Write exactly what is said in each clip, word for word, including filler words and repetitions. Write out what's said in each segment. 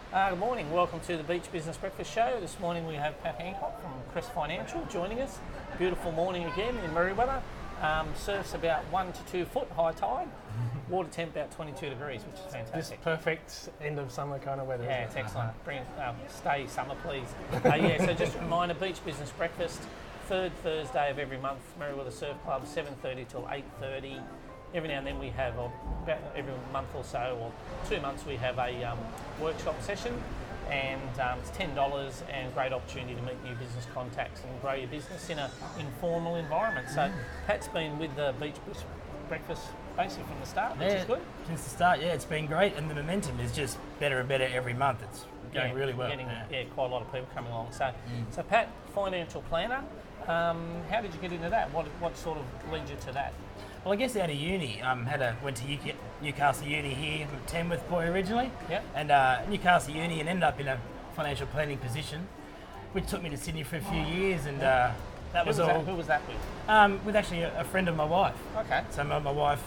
Uh, good morning, welcome to the Beach Business Breakfast Show. This morning we have Pat Hancock from Crest Financial joining us. Beautiful morning again in Merewether. Um, surf's about one to two foot high tide. Water temp about twenty-two degrees, which is fantastic. Just perfect end of summer kind of weather. Yeah, isn't it's it? excellent. Bring, uh, stay summer, please. Uh, yeah, so just a reminder, Beach Business Breakfast, third Thursday of every month, Merewether Surf Club, seven thirty till eight thirty. Every now and then we have, or about every month or so, or two months, we have a um, workshop session, and um, it's ten dollars and great opportunity to meet new business contacts and grow your business in an informal environment. So Pat's been with the Beach Business Breakfast basically from the start, which yeah, is good. Since the start, yeah, it's been great, and the momentum is just better and better every month. It's going Yeah, really well. Getting, yeah. yeah, quite a lot of people coming along. So, so Pat, financial planner. Um, how did you get into that? What what sort of led you to that? Well, I guess out of uni, um, had a went to U K, Newcastle Uni here. I'm a Tamworth boy originally, Yep. and uh, Newcastle Uni, and ended up in a financial planning position, which took me to Sydney for a few years, and uh, that Who was, was all that, who was that with? Um, with actually a, a friend of my wife. Okay. So my, my wife,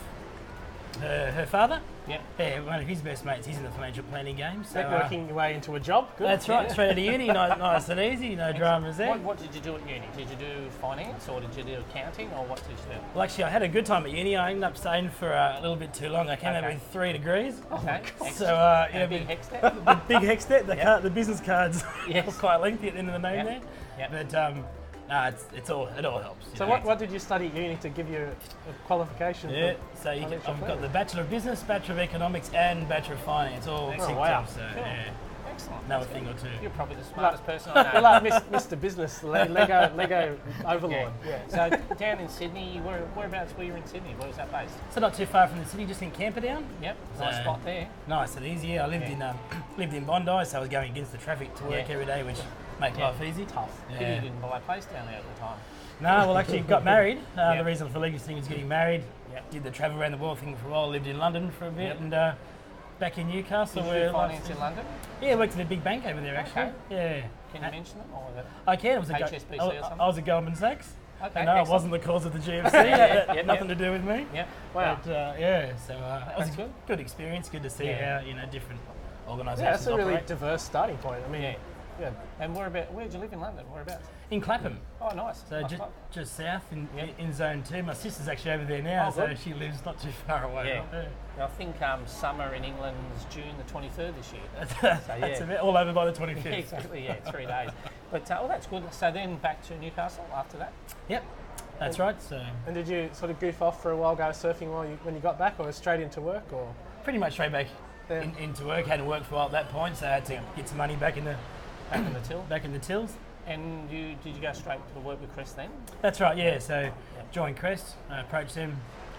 her, her father, Yeah. yeah, one of his best mates, he's in the financial planning game. So, uh, Networking your way into a job. Good. that's right, Yeah. straight out of uni, nice, nice and easy, no dramas there. What, what did you do at uni? Did you do finance or did you do accounting or what did you do? Well, actually, I had a good time at uni. I ended up staying for uh, a little bit too long. I came out Okay. with three degrees. Okay. So, uh, And yeah, a big big, hex step? the big hex debt, the, Yep. card, the business cards Yes. were quite lengthy at the end of the name Yep. there. Yep. But um, no, it's, it's all it all helps. you So know. what, what did you study at uni to give you a qualification? Yeah, For so you can, financial I've got planning? the Bachelor of Business, Bachelor of Economics, and Bachelor of Finance, all Oh, synced wow. up. So Cool. yeah, Excellent. know a That's thing good. or two. You're probably the smartest person I You're know. like Mis- Mister Business, Le- Lego, Lego Overlord. Yeah. Yeah. So down in Sydney, where, whereabouts were you in Sydney? Where was that based? So not too far from the city, just in Camperdown. Yep. Nice So- spot there. Nice and easy. I lived Yeah. in um, lived in Bondi, so I was going against the traffic to work Yeah. every day, which made Yeah. life easy. Tough. Pity Yeah. you didn't buy a place down there at the time. No, well, actually, got married. Uh, Yep. The reason for legacy was getting married. Yep. Did the travel around the world thing for a while. Lived in London for a bit, Yep. and uh, back in Newcastle. Did you where do finance life's- in London? Yeah, I worked at a big bank over there actually. Okay. Yeah. Can you mention them or was it? I can. I was, a H S B C I, or was- something? I was at Goldman Sachs. Okay. no, I excellent. wasn't the cause of the G F C. Yeah, That- yep, nothing yep. to do with me. Yep. Wow. But uh, yeah, so uh, it was That's a good. good experience. Good to see Yeah. how you know different Yeah, organisations that's a really operate. diverse starting point. I mean, Yeah. yeah. And where about? Where did you live in London? Whereabouts? In Clapham. Oh, nice. So Nice ju- spot. just south in, Yep. in zone two. My sister's actually over there now, Oh, so good. she lives not too far away. Yeah. Right there. I think um, summer in England is June the twenty-third this year. That's, So, that's yeah. a bit all over by the twenty-fifth. Exactly. Yeah, three days. But uh, well, that's good. So then back to Newcastle after that. Yep, that's right. So And did you sort of goof off for a while, go surfing while you, when you got back, or straight into work, or? pretty much straight back Yeah. in, into work. Hadn't worked for a while at that point, so I had to get some money back in the Back in the till. back in the tills. And you did you go straight to work with Chris then? That's right. Yeah. So joined Crest, uh, approached them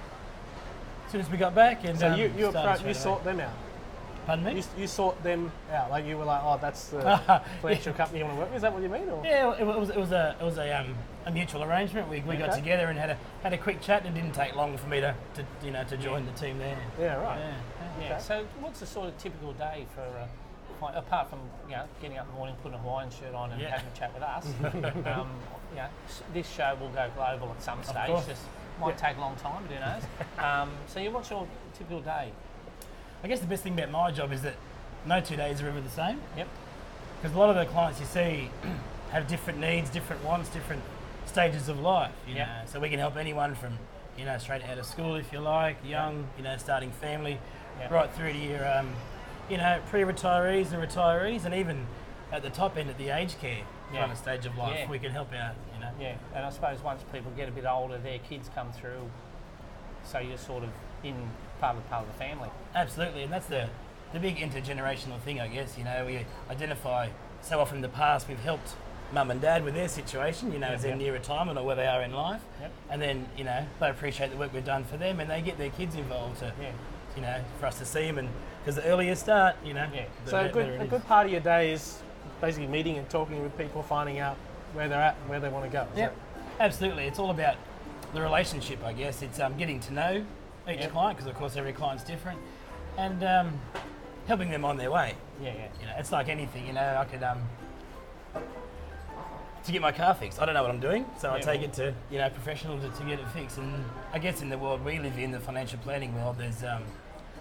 as soon as we got back, and So um, you you, started appro- straight you away. sort them out. Pardon me? You, you sort them out. Like you were like, oh, that's the financial company you want to work with. Is that what you mean? Or? Yeah, it was it was a it was a um, a mutual arrangement. We, we got Okay. together and had a had a quick chat, and it didn't take long for me to, to you know to join the team there. Yeah, right. Yeah. Yeah. Okay. So what's the sort of typical day for uh, fi- apart from you know getting up in the morning, putting a Hawaiian shirt on, and Yeah. having a chat with us? um, you know, s- this show will go global at some stage. course. Just might take a long time, but who knows? um, so yeah, what's your typical day? I guess the best thing about my job is that no two days are ever the same, Yep. because a lot of the clients you see have different needs, different wants, different stages of life. You Yep. know, so we can help anyone from you know straight out of school if you like, young, you know, starting family, Yep. right through to your um, you know pre-retirees and retirees, and even at the top end at the aged care Yeah. kind of stage of life, Yeah. we can help out. You know. Yeah. And I suppose once people get a bit older, their kids come through, so you're sort of in part of part of the family. Absolutely, and that's the the big intergenerational thing, I guess. You know, we identify so often in the past we've helped mum and dad with their situation, you know, Yeah, as they're yeah. near retirement or where they are in life, Yep. and then you know they appreciate the work we've done for them, and they get their kids involved to, Yeah. you know, for us to see them, and because the earlier start, you know, Yeah. the So a bet- good better it a is. good part of your day is basically meeting and talking with people, finding out where they're at and where they want to go. Is Yeah, that- absolutely. It's all about the relationship, I guess. It's um, getting to know each Yep. client, because of course every client's different, and um, helping them on their way. Yeah. Yeah. You know, it's like anything. You know, I could um, to get my car fixed. I don't know what I'm doing, so I Yeah, take well- it to you know professional to, to get it fixed. And I guess in the world we live in, the financial planning world, there's um,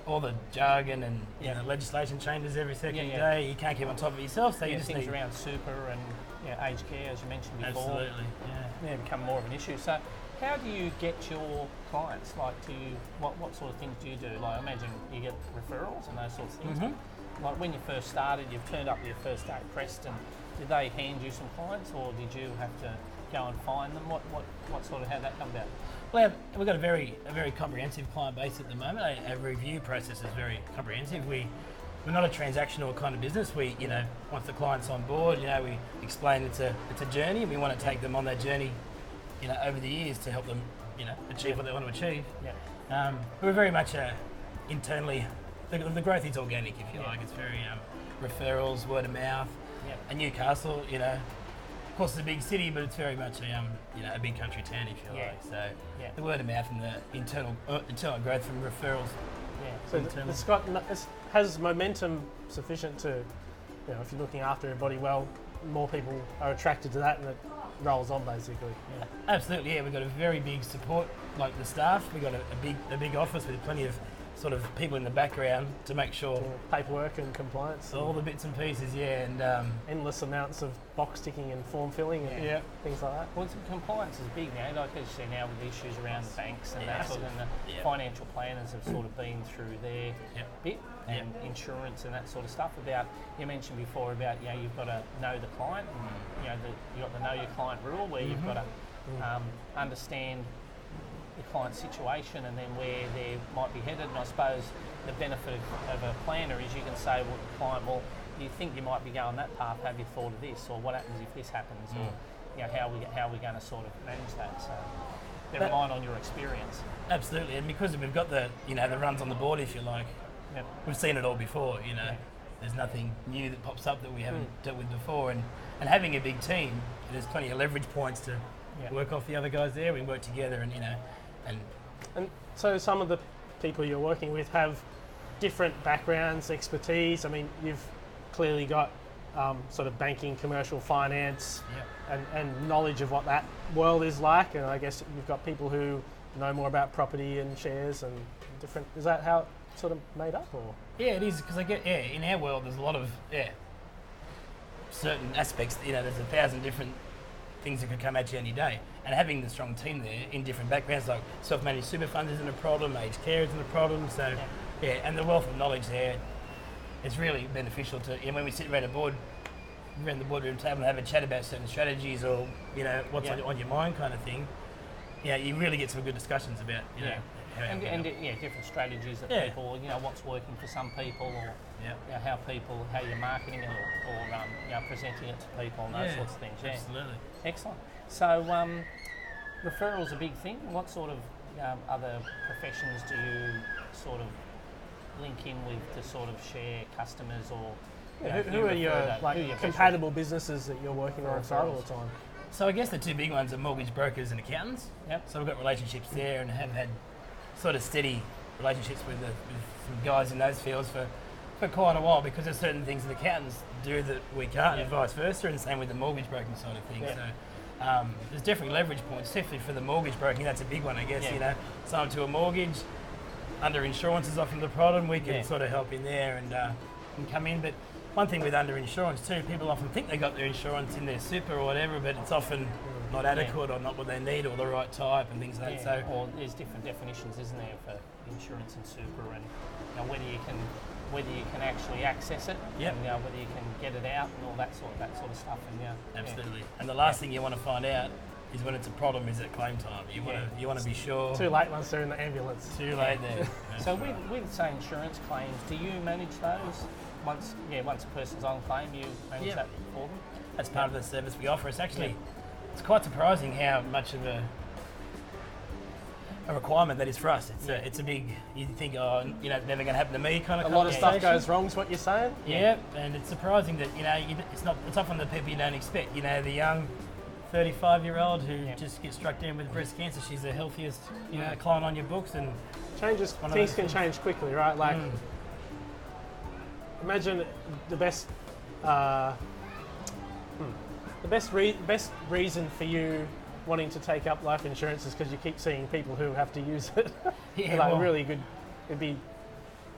all the jargon and you Yeah. know, legislation changes every second Yeah, yeah. day. You can't keep on top of it yourself, so Yeah, you just things need around super and yeah, aged care, as you mentioned before. absolutely. Yeah. Yeah, become more of an issue. So, how do you get your clients? Like, do you what what sort of things do you do? Like, I imagine you get referrals and those sorts of things. Mhm. Like when you first started, you've turned up your first day at Preston. Did they hand you some clients, or did you have to go and find them? What what what sort of how that come about? Well, we've got a very a very comprehensive client base at the moment. Our, our review process is very comprehensive. We we're not a transactional kind of business. We you know once the client's on board, you know we explain it's a it's a journey. We want to take them on that journey, you know, over the years to help them you know achieve what they want to achieve. Yeah. Um, we're very much a internally. The, the growth is organic, if you Yeah. like. It's very um, referrals, word of mouth. Yeah. And Newcastle, you know, of course, it's a big city, but it's very much a um, you know a big country town, if you Yeah. like. So Yeah. the word of mouth and the internal uh, internal growth from referrals. Yeah. So th- Internal. it's got no- it's, has momentum sufficient to, you know, if you're looking after everybody well, more people are attracted to that, and it rolls on basically. Yeah. Absolutely, yeah. We've got a very big support, like the staff. We've got a, a big a big office with plenty of sort of people in the background to make sure Doing paperwork and compliance, all and the bits and pieces, yeah. And um, endless amounts of box ticking and form filling and Yeah. things like that. Well, it's, compliance is big now. Like as you see now with the issues around the banks and Yeah, that sort of, and the yeah. financial planners have sort of been through their Yep. bit and insurance and that sort of stuff. About you mentioned before about you know you've got to know the client and you know the, you got the know your client rule where you've got to um, understand the client's situation and then where they might be headed. And I suppose the benefit of, of a planner is you can say, well, the client, well, you think you might be going that path. Have you thought of this, or what happens if this happens, or you know how we how are we going to sort of manage that? So they're But- relying on your experience. absolutely, and because we've got the you know the runs on the board, if you like, Yep. we've seen it all before. You know, Yeah. there's nothing new that pops up that we haven't Mm. dealt with before, and and having a big team, there's plenty of leverage points to Yeah. work off the other guys there. We work together, and you know, and And so some of the people you're working with have different backgrounds, expertise. I mean, you've clearly got um, sort of banking, commercial finance, yeah. and, and knowledge of what that world is like. And I guess you've got people who know more about property and shares and different. Is that how it's sort of made up, or? Yeah, it is because I get yeah. In our world, there's a lot of yeah certain aspects. You know, there's a thousand different things that could come at you any day, and having the strong team there in different backgrounds, like self-managed super funds isn't a problem, aged care isn't a problem. So yeah, and the wealth of knowledge there, it's really beneficial to. And when we sit around a board, around the boardroom table and have a chat about certain strategies or you know what's Yeah. on, on your mind, kind of thing. Yeah, you really get some good discussions about you know. Yeah. How And, we and help. yeah, different strategies that Yeah. people, you know, what's working for some people, or yeah. you know, how people, how you're marketing it, or, or um, you know, presenting it to people, and those Yeah, sorts of things. Yeah, Absolutely. excellent. So, um, referrals a big thing. What sort of um, other professions do you sort of link in with to sort of share customers, or you know, who, if who you are refer your to- like who are your best compatible businesses that you're working For alongside all referrals. the time? So I guess the two big ones are mortgage brokers and accountants. Yep. So we've got relationships there and have had sort of steady relationships with, the, with some guys in those fields for, for quite a while, because there's certain things that accountants do that we can't, Yeah. and vice versa, and same with the mortgage broking side of things. Yeah. So um, there's definitely leverage points, definitely for the mortgage broking. That's a big one, I guess. Yeah. You know, someone to a mortgage, under insurance is often the problem. We can Yeah. sort of help in there and, uh, and come in, but. One thing with under insurance too, people often think they got their insurance in their super or whatever, but it's often not adequate or not what they need or the right type and things like Yeah, that. So or there's different definitions, isn't there, for insurance and super, and you know, whether you can whether you can actually access it, Yep. and you know, whether you can get it out and all that sort that sort of stuff. And yeah, absolutely. And the last thing you want to find out is when it's a problem is at claim time. You want to Yeah. you want to be sure. Too late once they're in the ambulance. Too late there. Yeah. That's So right. with, with say insurance claims, do you manage those? Once yeah, once a person's on claim, you manage Yep. that for them. That's part of the service we offer. It's actually it's quite surprising how much of a a requirement that is for us. It's Yeah. a it's a big. You think oh you know it's never going to happen to me kind A of lot of stuff conversation. goes wrong, is what you're saying? Yeah, and it's surprising that you know you, d- it's not. It's often the people you don't expect. You know, the young thirty-five-year-old who Yeah. just gets struck down with breast cancer. She's the healthiest you know client on your books, and Changes, One of things those can things. change quickly, right? Like, Mm. imagine the best, uh, hmm, the best re- best reason for you wanting to take up life insurance is because you keep seeing people who have to use it. yeah, like well, really good. It'd be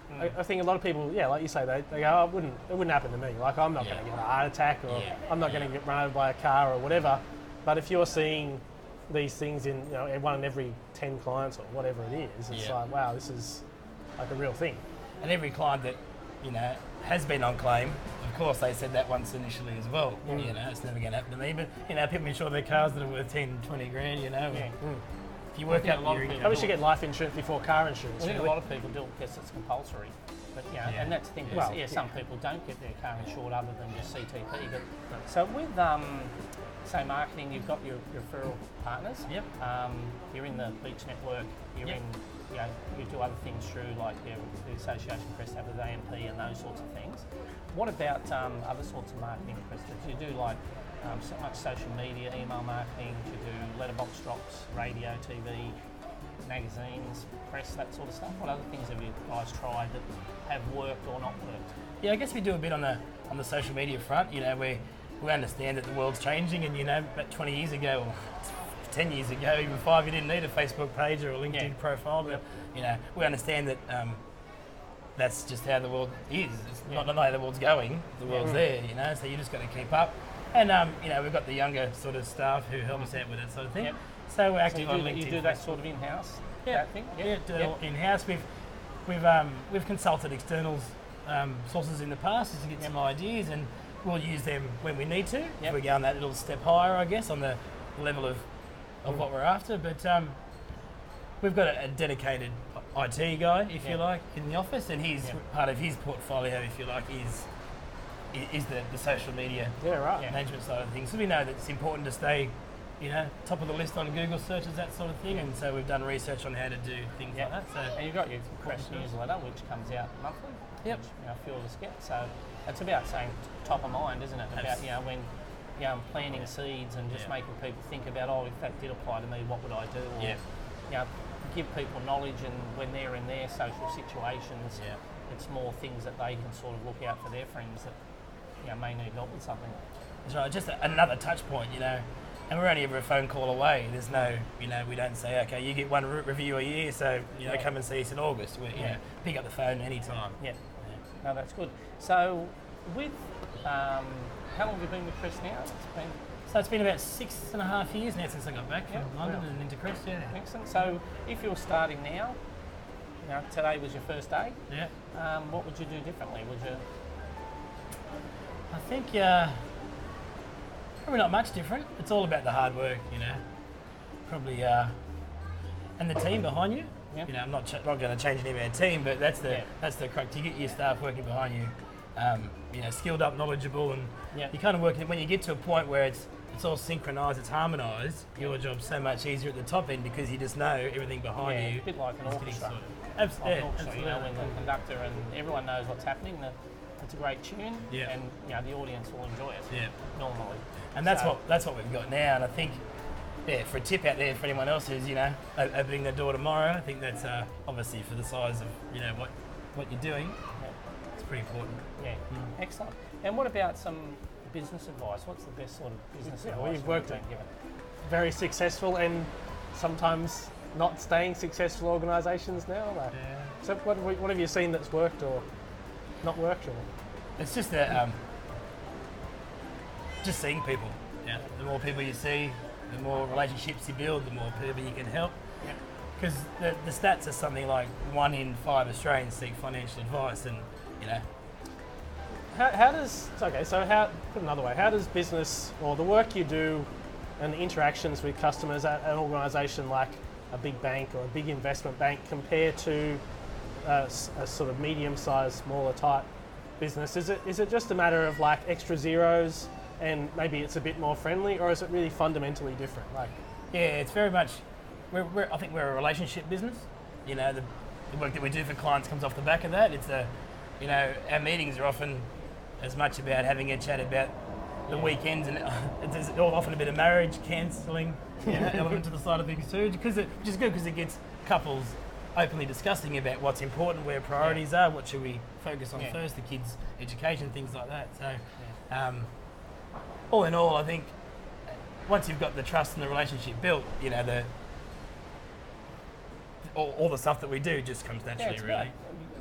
I, I think a lot of people, yeah, like you say, they, they go, oh, it wouldn't, it wouldn't happen to me. Like, I'm not Yeah. going to get a heart attack, or Yeah. I'm not going to get run over by a car or whatever. But if you're seeing these things in, you know, one in every ten clients or whatever it is, it's Yeah. like, wow, this is like a real thing. And every client that, you know, has been on claim, of course they said that once initially as well. Mm. You know, it's never going to happen to me. But, you know, people insure their cars that are worth ten, twenty grand, you know. Yeah. Mm. If you work think out a lot of your people- Probably should get life insurance before car insurance. I think a really. lot of people do it because it's compulsory. But yeah, Yeah. and that's the thing. Well, yeah, some people don't get their car insured other than just C T P. But so with um, say marketing, you've got your referral partners. Yep. Um, you're in the Beach Network. You're Yep. in. You know, you do other things through like you know, the Association Crest with A M P and those sorts of things. What about um, other sorts of marketing, Crest? Do you do like um, so much social media, email marketing? Do you do letterbox drops, radio, T V? Magazines, press, that sort of stuff? What other things have you guys tried that have worked or not worked? Yeah, I guess we do a bit on the on the social media front. You know, we we understand that the world's changing, and you know, about twenty years ago, or ten years ago, even five, you didn't need a Facebook page or a LinkedIn Yeah. profile. But you know, we understand that um, that's just how the world is. It's Yeah. not, not how the world's going. The world's Mm. there. You know, so you just got to keep up. And um, you know, we've got the younger sort of staff who help us out with that sort of thing. Yep. So we're So active you on do, LinkedIn. you do that Facebook. sort of in-house? Yeah. That thing? Yeah, do it Yep. all in-house. We've we've um, we've consulted externals um, sources in the past just to get some ideas, and we'll use them when we need to. Yep. If we go on that little step higher, I guess, on the level of, of Mm. what we're after. But um, we've got a, a dedicated I T guy, if Yeah. you like, in the office, and he's Yeah. part of his portfolio, if you like, is is the, the social media Yeah, right. Yeah. management side of things. So we know that it's important to stay, you know, top of the list on Google searches, that sort of thing. And so we've done research on how to do things Yeah. like that. So And you've got your Crest Cool. newsletter, which comes out monthly. Yep. Which, you know, a few of us get. So it's about saying top of mind, isn't it? About, Abs- you know, when you know, planting seeds and just Yeah. making people think about, oh, if that did apply to me, what would I do? Or, Yeah. you know, give people knowledge, and when they're in their social situations, Yeah. it's more things that they can sort of look out for their friends that you know, may need help with something. That's right, just a, another touch point, you know. And we're only ever a phone call away. There's no, you know, we don't say, okay, you get one re- review a year, so, you know, Yeah. come and see us in August. We, you Yeah. know, pick up the phone anytime. Yeah. No, that's good. So, with um, how long have you been with Chris now? It's been So it's been about six and a half years now since I got back from Yeah, London wow. and into Crest, yeah. excellent. So, if you're starting now, you know, today was your first day. Yeah. Um, what would you do differently? Would you? I think uh, probably not much different. It's all about the hard work, you know. Probably, uh, and the team behind you. Yeah. You know, I'm not ch- not going to change any of our team, but that's the Yeah. that's the crux. You get your staff working behind you, um, you know, skilled up, knowledgeable, and Yeah. you kind of work. When you get to a point where it's it's all synchronised, it's harmonised. Your job's so much easier at the top end because you just know everything behind Yeah, you. a bit like an is getting orchestra. sorted. Abs- Like yeah, an orchestra, absolutely. you know, when the conductor and everyone knows what's happening. The, it's a great tune, Yeah. and you know the audience will enjoy it. Yeah. Normally. And that's So- what that's what we've got now. And I think, yeah, for a tip out there for anyone else who's you know o- opening their door tomorrow, I think that's uh, obviously for the size of you know what what you're doing, Yeah. it's pretty important. Yeah. Mm. Excellent. And what about some business advice? What's the best sort of business Yeah, advice well, you've you've worked been at- given? Very successful and sometimes not staying successful organisations now. Like, Yeah. so what, have we- what have you seen that's worked or not worked? Or It's just that um, just seeing people. Yeah. The more people you see, the more relationships you build, the more people you can help. Yeah. Because the, the stats are something like one in five Australians seek financial advice, and you know, how, how does okay? So how put another way? How does business or the work you do and the interactions with customers at an organisation like a big bank or a big investment bank compare to a, s- a sort of medium-sized, smaller type business? Is it is it just a matter of like extra zeros and maybe it's a bit more friendly, or is it really fundamentally different? Like, yeah, it's very much. We're, we're, I think we're a relationship business. You know, the, the work that we do for clients comes off the back of that. It's a, you know, our meetings are often as much about having a chat about the weekends, and it's all often a bit of marriage cancelling you know, element to the side of things too, because it, which is good because it gets couples openly discussing about what's important, where priorities are, what should we focus on Yeah. first, the kids' education, things like that. So, um, all in all, I think once you've got the trust and the relationship built, you know, the all, all the stuff that we do just comes Yeah, naturally, it's really. about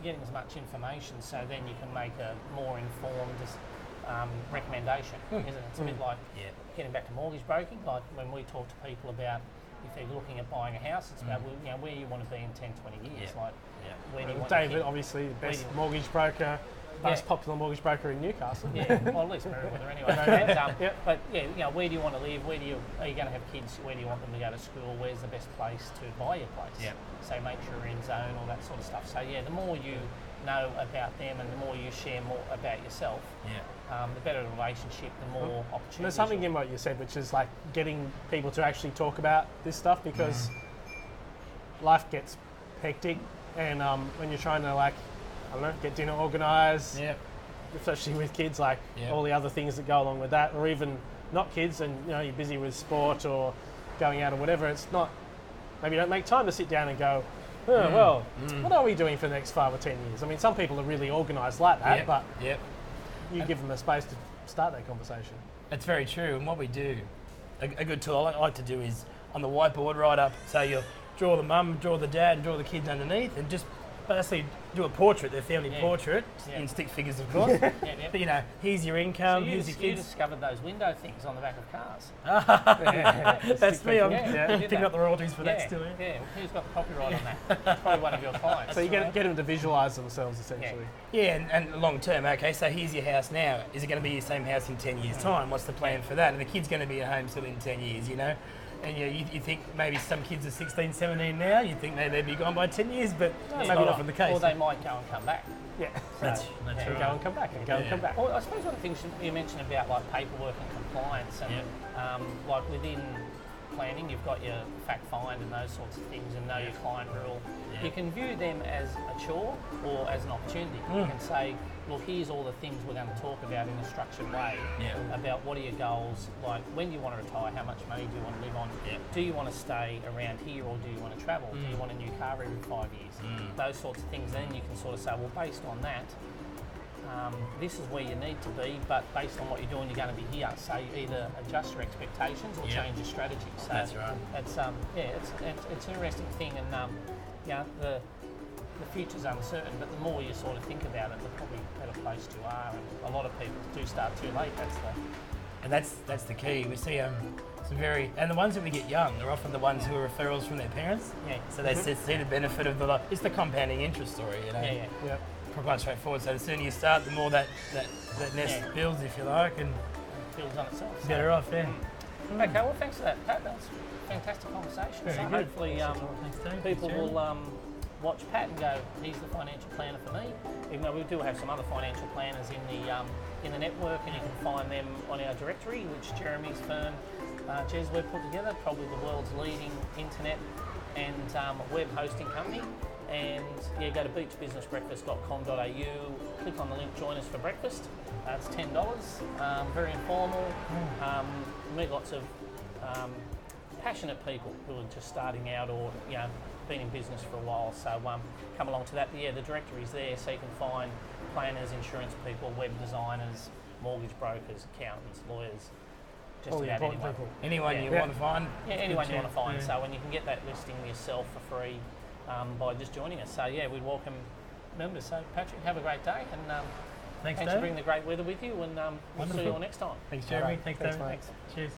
getting as much information, so then you can make a more informed um, recommendation, isn't it? It's a bit like Yeah. getting back to mortgage broking. Like when we talk to people about if they're looking at buying a house, it's about well, you know, where you want to be in ten, twenty years. Yeah. Like Yeah. where do you want your David, kid- obviously, the best do you- mortgage broker, most Yeah. popular mortgage broker in Newcastle. Yeah, well, at least Merriweather anyway. And, um, Yep. But yeah, you know, where do you want to live? Where do you are you going to have kids? Where do you want them to go to school? Where's the best place to buy your place? Yep. So make sure you're in zone, all that sort of stuff. So yeah, the more you know about them and the more you share more about yourself, Yeah. um, the better the relationship, the more opportunities. And there's something you'll- in what you said, which is like getting people to actually talk about this stuff, because life gets hectic, and um, when you're trying to like, I don't know, get dinner organised, Yeah. especially with kids, like Yeah. all the other things that go along with that, or even not kids, and you know you're busy with sport or going out or whatever. It's not, maybe you don't make time to sit down and go, oh, well, what are we doing for the next five or ten years? I mean, some people are really organised like that, Yep. but Yep. you give them a space to start that conversation. That's very true. And what we do, a, a good tool I like, I like to do is on the whiteboard write up, say you draw the mum, draw the dad, and draw the kids underneath, and just basically do a portrait, their family Yeah. portrait, Yeah. in stick figures, of course. Yeah, yeah. But you know, here's your So income, you, here's dis- your you kids. discovered those window things on the back of cars. That's me. I'm Yeah, yeah. picking up the royalties for yeah, that still. Yeah. yeah. Who's got the copyright on that? It's probably one of your clients. So you get, get them to visualise themselves essentially. Yeah, and, and long term, okay, so here's your house now. Is it going to be your same house in ten years' time? What's the plan for that? And the kid's going to be at home still in ten years, you know? And you, you, you think maybe some kids are sixteen, seventeen now, you think maybe they'd be gone by ten years, but it's maybe not not. often the case. Or they might go and come back. Yeah. That's, So, that's yeah. And go and come back, and go and Yeah. come back. Well, I suppose one of the things you mentioned about like paperwork and compliance, and um, like within planning, you've got your fact find and those sorts of things, and know your client rule. Yeah. You can view them as a chore or as an opportunity. You can say, well, here's all the things we're going to talk about in a structured way Yeah. about what are your goals, like when do you want to retire, how much money do you want to live on, Yeah. do you want to stay around here or do you want to travel, do you want a new car every five years, those sorts of things. Then you can sort of say, well, based on that, um, this is where you need to be, but based on what you're doing, you're going to be here. So you either adjust your expectations or Yeah. change your strategy. So That's right. It's um, yeah, it's, it's it's an interesting thing, and um, yeah, the the future's uncertain, but the more you sort of think about it, the probably better place you are. And a lot of people do start too late. That's the And that's that's the key. We see um, some very, and the ones that we get young are often the ones who are referrals from their parents. yeah, So they see see the benefit of the, li- it's the compounding interest story, you know. yeah, yeah. Yeah. Quite straightforward. So the sooner you start, the more that, that, that nest Yeah. builds, if you like, and Builds on itself. So. better off, yeah. Okay, well, thanks for that, Pat. That was a fantastic conversation. Very so good. hopefully, um, Thanks, Dave. people Thanks, will um, watch Pat and go, he's the financial planner for me. Even though we do have some other financial planners in the um, in the network, and you can find them on our directory, which Jeremy's firm, uh, Jezweb, put together, probably the world's leading internet and um, web hosting company. And yeah, go to beach business breakfast dot com dot a u, click on the link, join us for breakfast. Uh, it's ten dollars, um, very informal. Um, meet lots of um, passionate people who are just starting out or you know been in business for a while. So um, come along to that. But yeah, the directory's there, so you can find planners, insurance people, web designers, mortgage brokers, accountants, lawyers, just All the about important anyone. people. Anyone Yeah. you Yeah. want to find. Yeah, anyone you good want to find. chance, So, and you can get that listing yourself for free um, by just joining us. So, yeah, we'd welcome members. So, Patrick, have a great day, and um, Thanks, thanks Dave. for bringing the great weather with you. And um, we'll see you Wonderful. all next time. Thanks, Jeremy. Alright, Thanks, thanks, David. mate. Cheers.